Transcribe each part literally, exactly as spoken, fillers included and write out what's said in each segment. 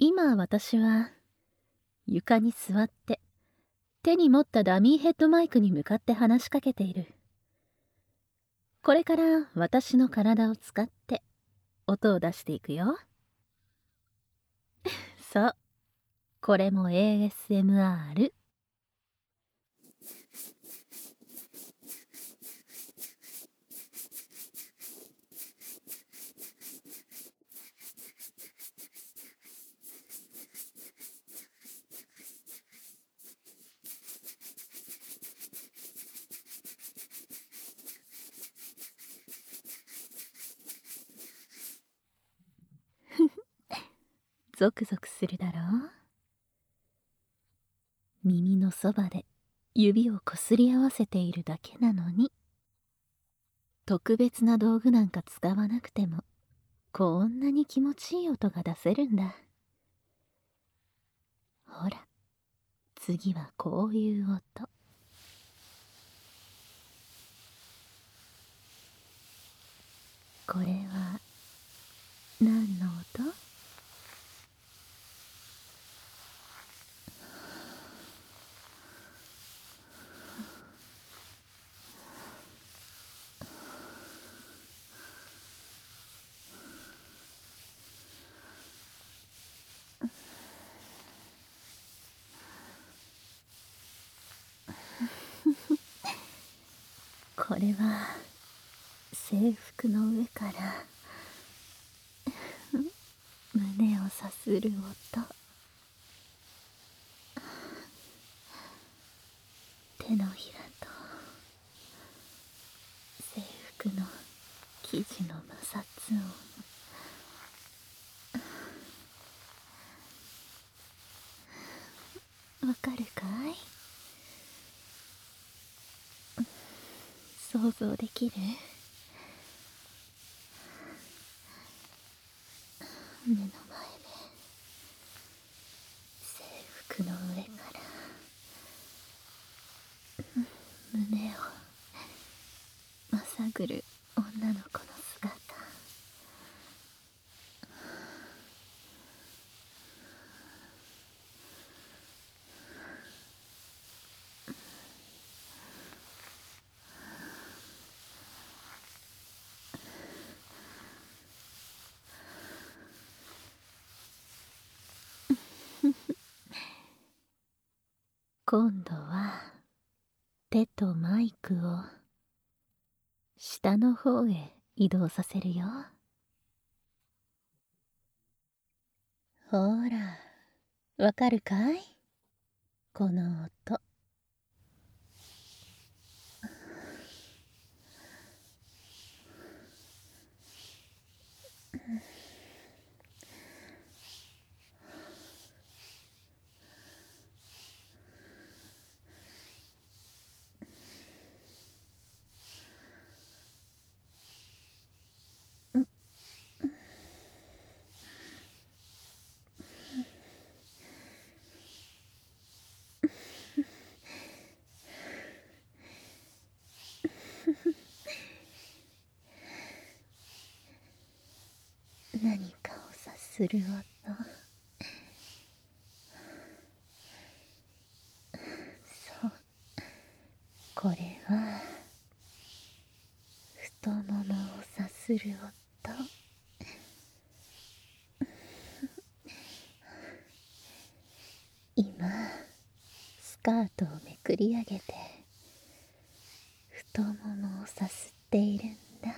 今私は床に座って手に持ったダミーヘッドマイクに向かって話しかけている。これから私の体を使って音を出していくよ。そう、これも エーエスエムアール。ゾクゾクするだろう。耳のそばで指をこすり合わせているだけなのに、特別な道具なんか使わなくてもこんなに気持ちいい音が出せるんだ。ほら、次はこういう音。これは何の音？これは制服の上から胸をさする音。手のひらと制服の生地の摩擦音。わかるかい？想像できる？目の前で制服の上から胸をまさぐる女の子の姿。今度は手とマイクを下の方へ移動させるよ。ほら、わかるかい？この音。何かを察する音。そう、これは太ももをさする音。今スカートをめくり上げて太ももをさすっているんだ。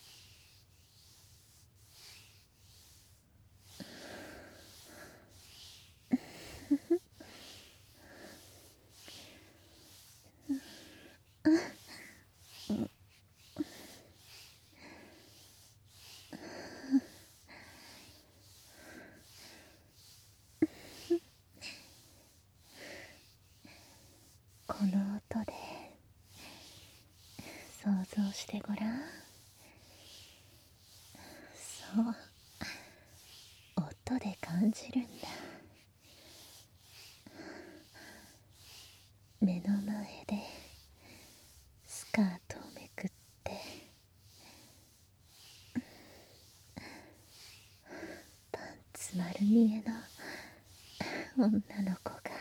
この音で想像してごらん。そう、音で感じるんだ。目の前でスカートをめくってパンツ丸見えの女の子が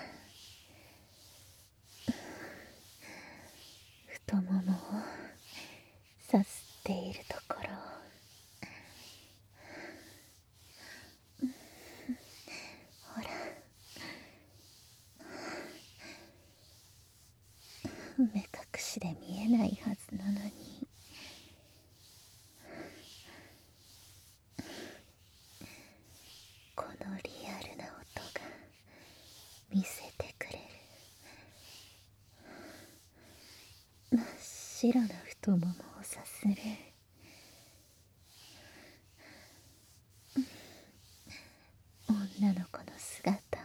太ももをさすっているところを、ほら、目隠しで見えないはずなのに、このリアルな音が見せてくれる。真っ白な太ももをさする。女の子の姿を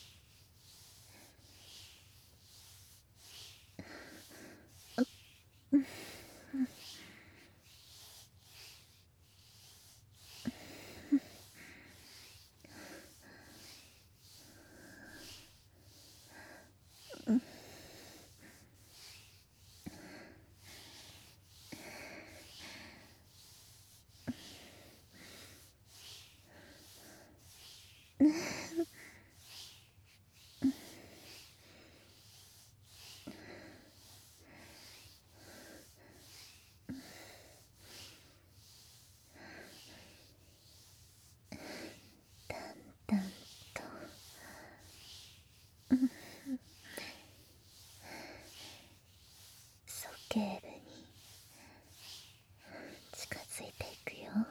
だんと鼠径部に近づいていくよ。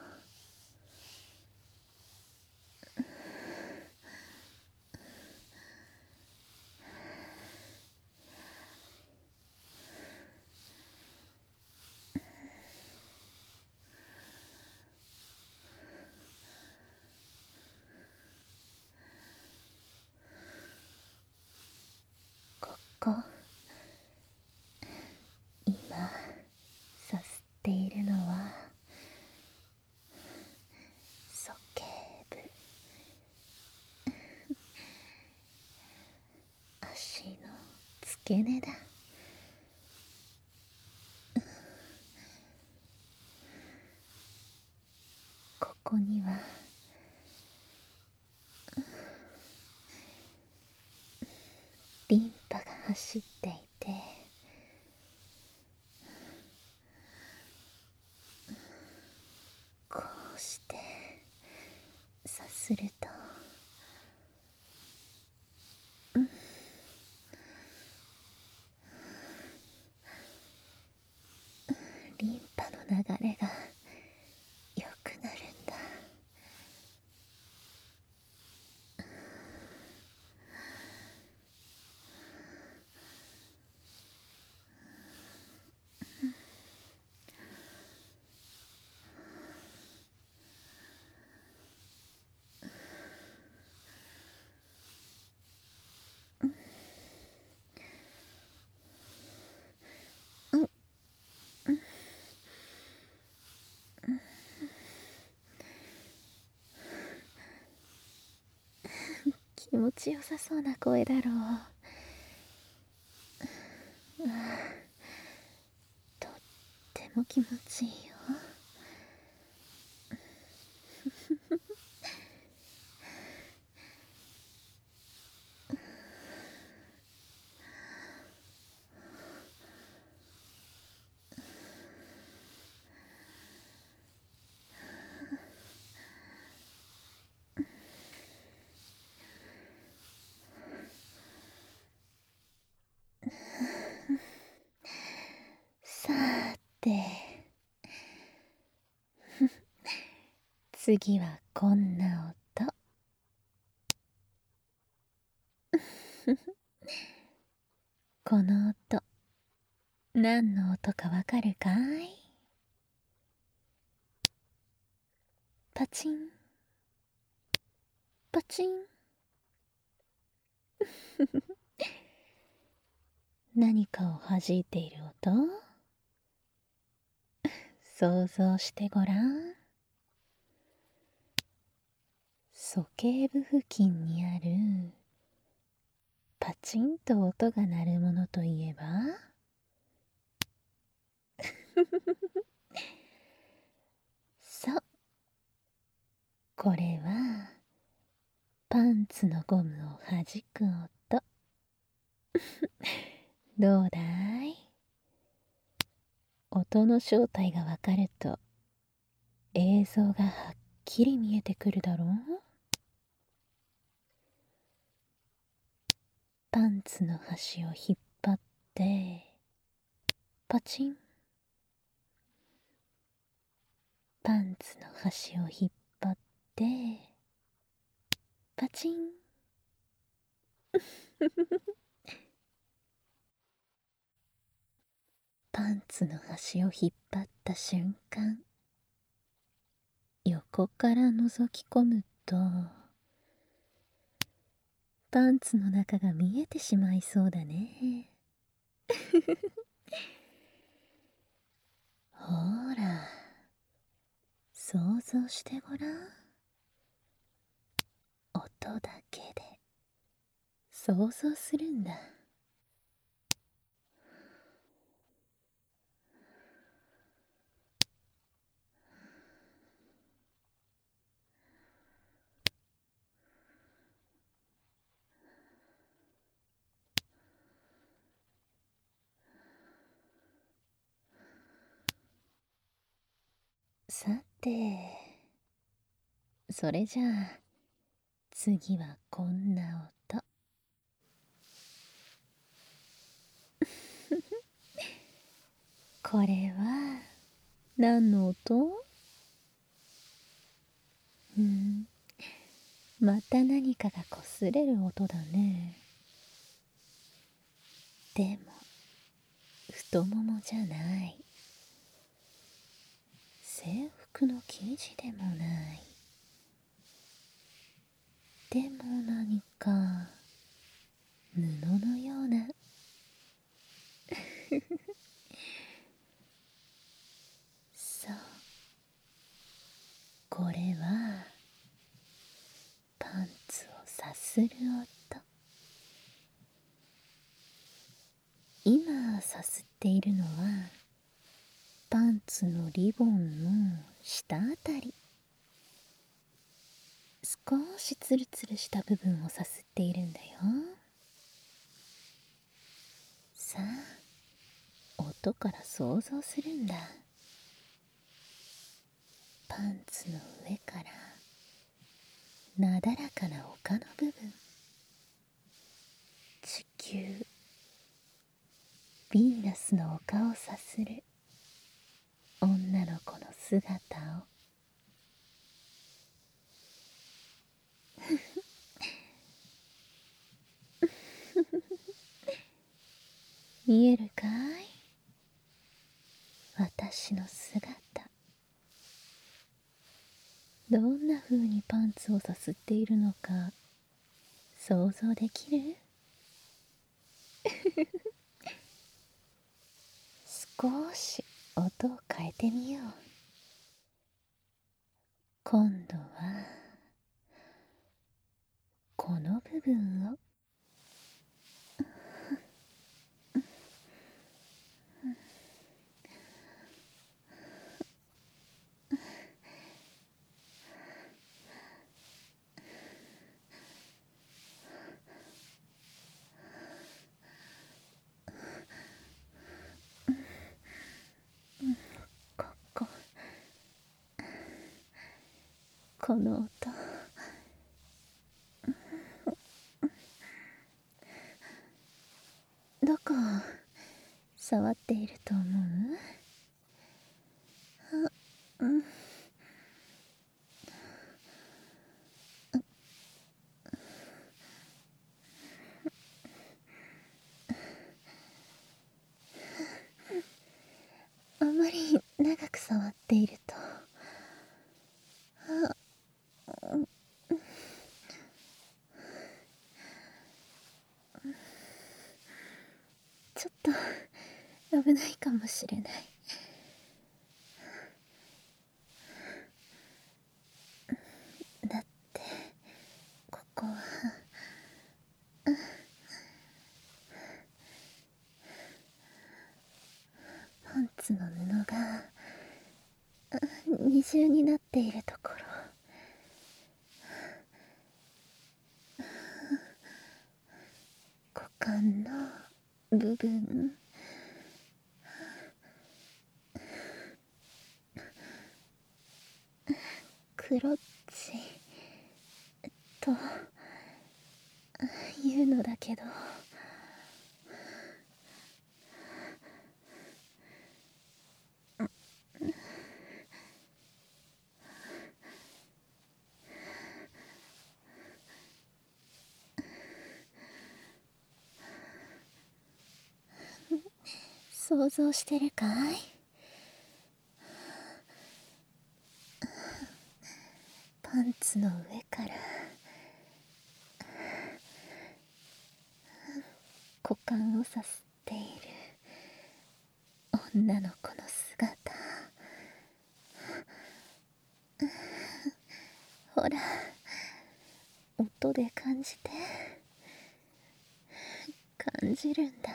ここ、今さすっているのは鼠径部。足の付け根だ。ここにはリンパが走っていて、こうしてさすると、リンパの流れが良くなるんだ。気持ちよさそうな声だろう。とっても気持ちいいよ。さーて、次はこんな音。この音、何の音かわかるかい？パチン、パチン。何かを弾いている音？想像してごらん。鼠径部付近にあるパチンと音が鳴るものといえばそう、これはパンツのゴムをはじく音どうだい？音の正体がわかると映像がはっきり見えてくるだろう。パンツの端を引っ張ってパチン。パンツの端を引っ張ってパチンパンツの端を引っ張った瞬間、横から覗き込むとパンツの中が見えてしまいそうだね。ほら、想像してごらん。音だけで想像するんだ。さて、それじゃあ次はこんな音。これは何の音？うん、また何かが擦れる音だね。でも太ももじゃない。制服の生地でもない。でも何か布のようなそう、これはパンツをさする音。今さすっているのはパンツのリボンの下あたり、少しツルツルした部分をさすっているんだよ。さあ、音から想像するんだ。パンツの上からなだらかな丘の部分、地球、ヴィーナスの丘をさする女の子の姿を見えるかい？私の姿。どんな風にパンツをさすっているのか想像できる？少し音を変えてみよう。今度はこの部分をここ、この音、どこを触っていると思う？あ、うん、あまり長く触っていると、あ、うん、ちょっと危ないかもしれない。だってここはパンツの布が二重になっているところ。 部分。クロッチというのだけど、想像してるかい？パンツの上から股間をさすっている女の子の姿。ほら、音で感じて。感じるんだ。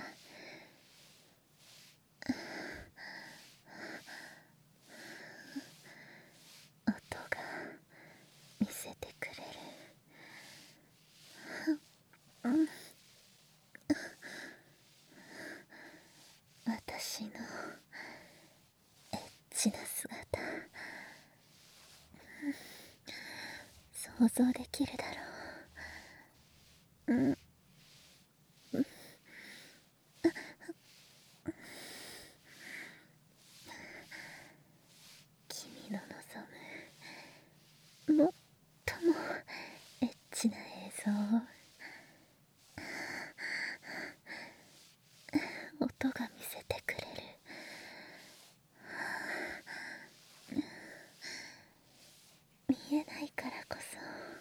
音が見せてくれる。うん、私のエッチな姿、想像できるだろう。うん、君の望む最もエッチな映像を音が見せてくれる。見えないからこそ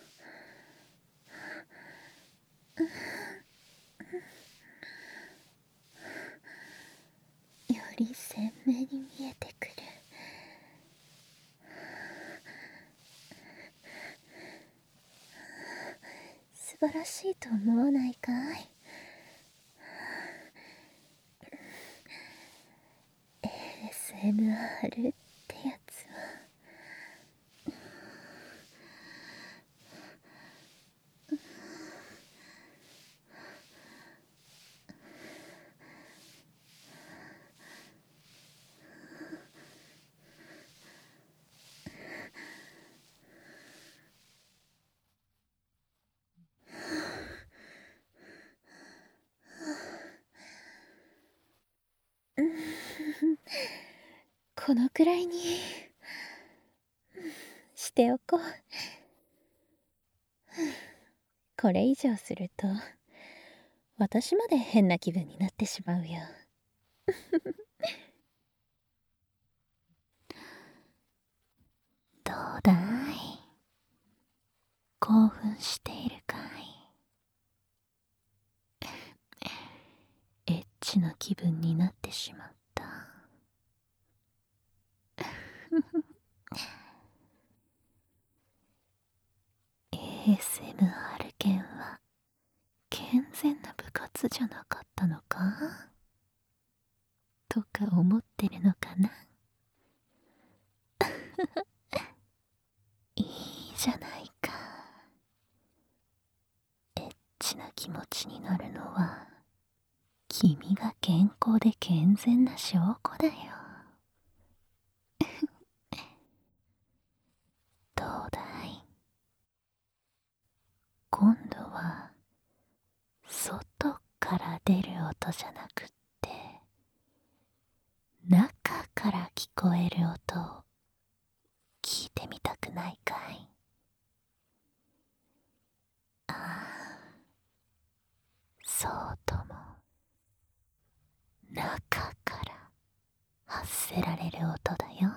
より鮮明に見えてくる。素晴らしいと思わないかい？ エーエスエムアール ってやつは。このくらいにしておこう。これ以上すると私まで変な気分になってしまうよ。どうだい？興奮しているかい？エッチな気分になってしまった。エーエスエムアール 犬は健全な部活じゃなかったのかとか思ってるのかな。いいじゃないか。エッチな気持ちになるのは君が健康で健全な証拠だよ。どうだい？今度は外から出る音じゃなくって中から聞こえる音を聞いてみたくないかい？ああ、そうとも中から発せられる音だよ。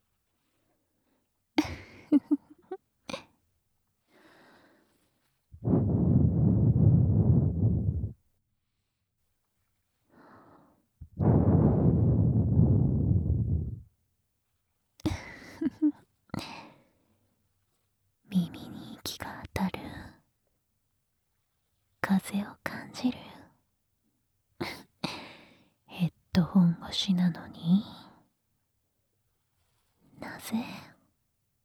耳に息が当たる。風を感じる。ヘッドホン越しなのになぜ？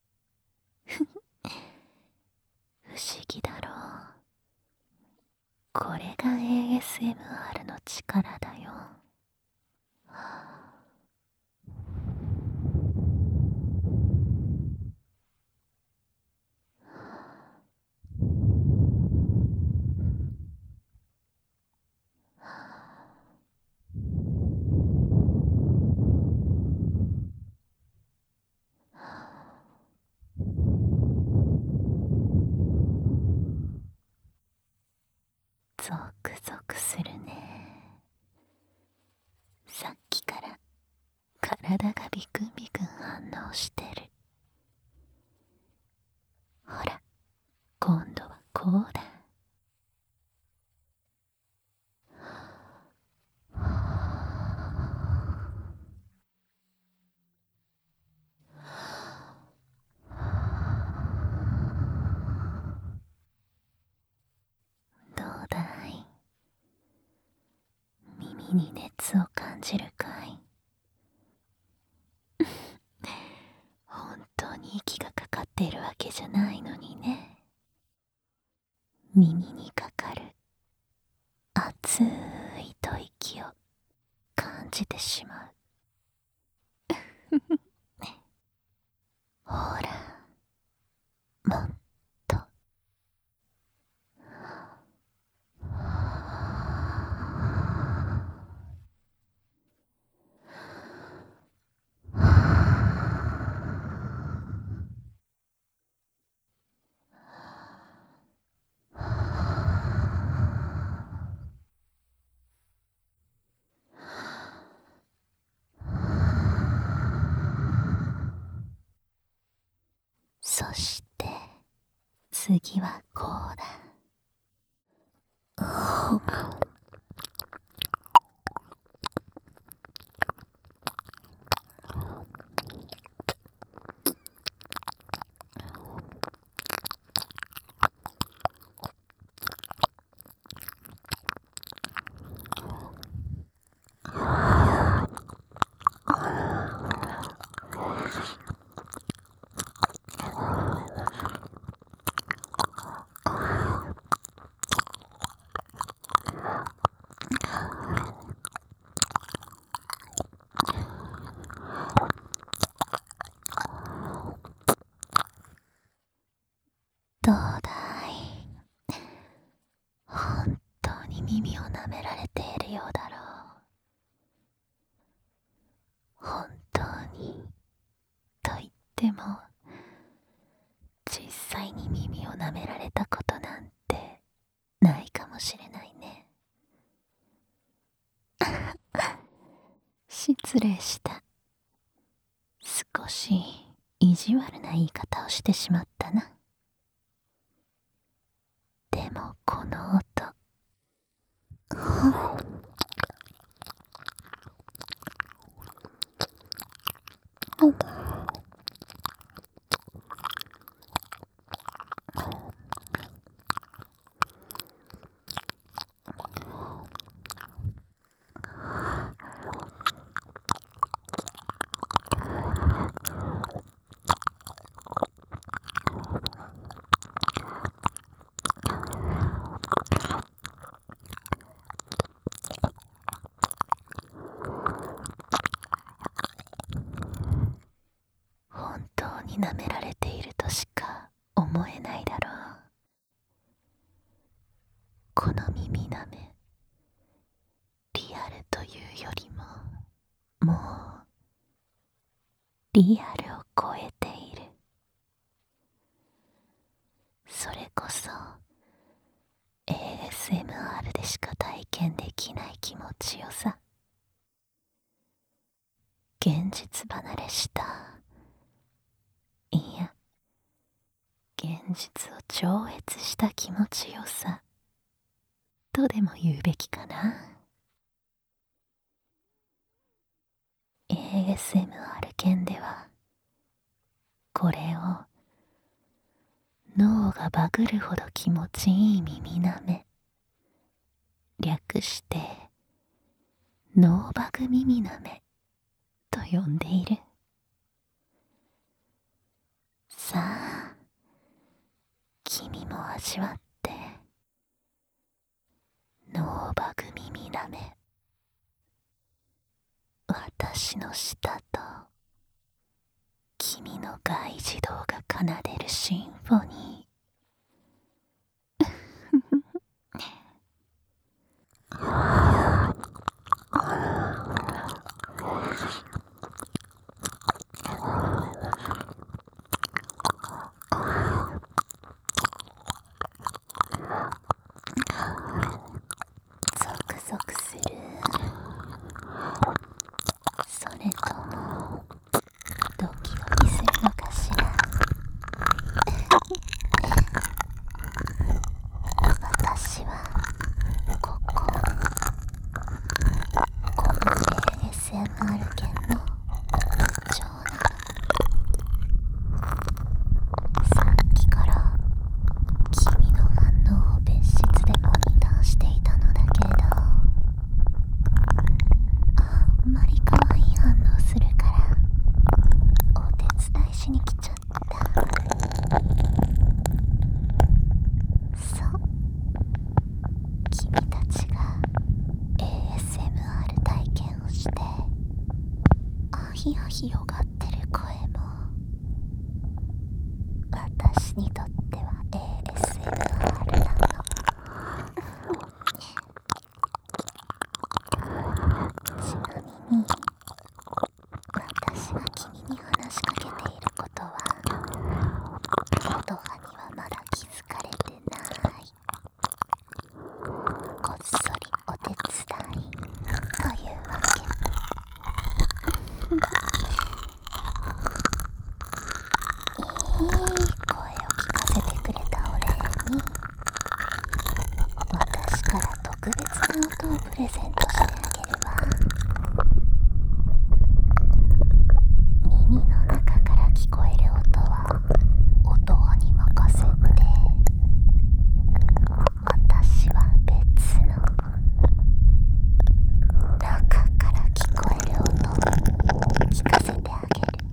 不思議だろこれが エーエスエムアール の力だよ。ゾクゾクするね。さっきから体がビクンビクン反応してる。ほら、今度はこうだ。どうだい？耳に熱を感じるかい？本当に息がかかっているわけじゃないのにね。耳にかかる熱い吐息を感じてしまう。ほら、もっと。そして次はこうだ。どうだい？本当に耳を舐められているようだろう。本当にと言っても、実際に耳を舐められたことなんてないかもしれないね。失礼した。少し意地悪な言い方をしてしまったな。でもこの音、本当に舐められているとしか思えないだろう。この耳舐め、リアルというよりも、もうリアルを超えている。それこそ エーエスエムアール でしか体験できない気持ちよさ。現実離れした、いや、現実を超越した気持ちよさとでも言うべきかな。 エーエスエムアール 圏ではこれを脳がバグるほど気持ちいい耳なめ、略して脳バグ耳なめと呼んでいる。さあ、君も味わってため、私の舌と君の外耳道が奏でるシンフォニー。ゾクゾクする？それともドキドキするのかしら。私はこここの エーエスエムアール 圏の部長なの。さっきから君の反応を別室でモニターしていたのだけど、あんまり可愛い反応するからお手伝いしに来ちゃった。そう、君たちが エーエスエムアール 体験をしてアヒアヒよがってる声も私にとっては エーエスエムアール なの。ちなみに私が君に話しかけていることは音羽にはまだ気づかれてない。こっそりお手伝いというわけ。いい声を聞かせてくれたお礼に、私から特別な音をプレゼントしてあげるわ。耳の中から聞こえる音は音羽に任せて、私は別の中から聞こえる音を聞かせてあげる。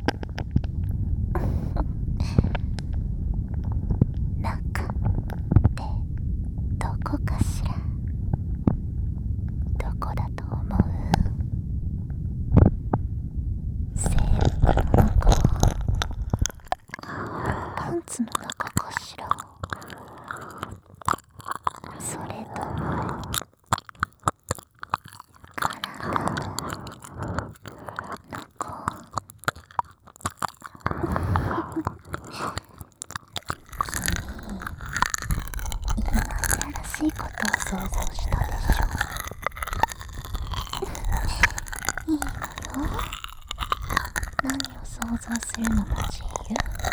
中ってどこかしら。どこだと思う？制服の中？パンツの中かしら。それとも体の中？今いやらしいことを想像したでしょ。いいのよ。何を想像するのも自由。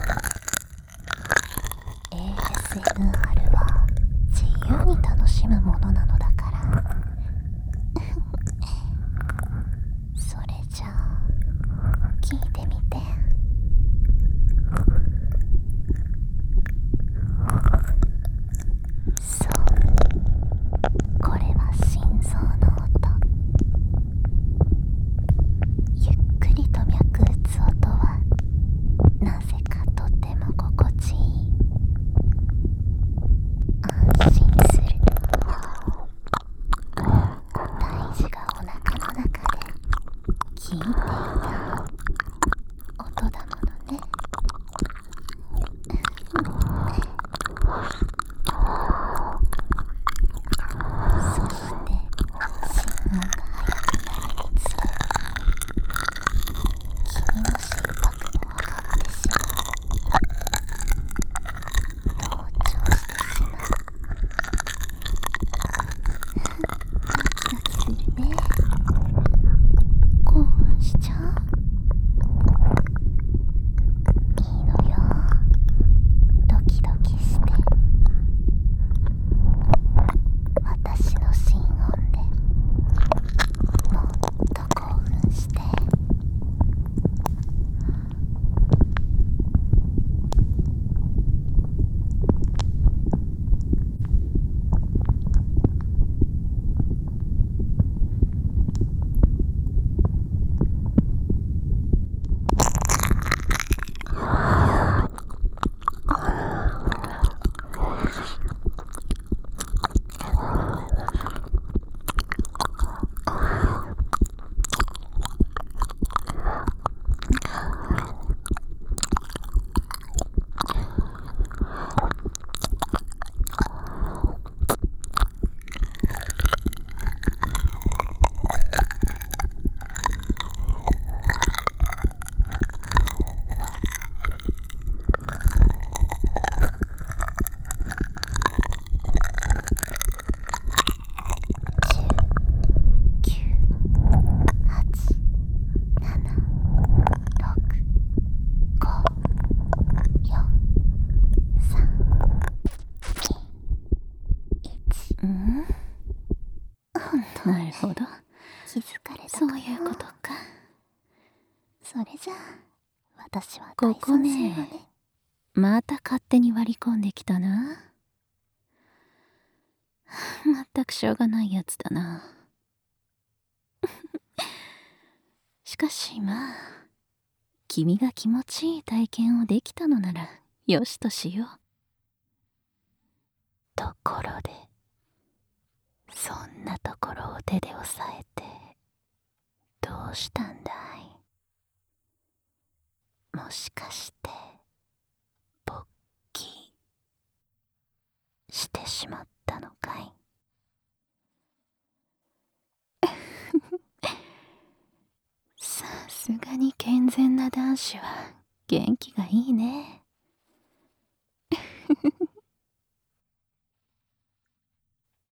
エーエスエムアール は自由に楽しむものなのだから。それじゃあ聞いてみて。そう、これは心臓の音。ゆっくりと脈打つ音はなぜかとても心地いい。 うん、なるほど。 気づかれたそういうことか。 それじゃあ私はここ大賛成よね。 ね。 また勝手に割り込んできたな。まったくしょうがないやつだな。しかしまあ、君が気持ちいい体験をできたのならよしとしよう。ところで、そんなところを手で押さえてどうしたんだい？もしかして勃起してしまったのかい？さすがに健全な男子は元気がいいね。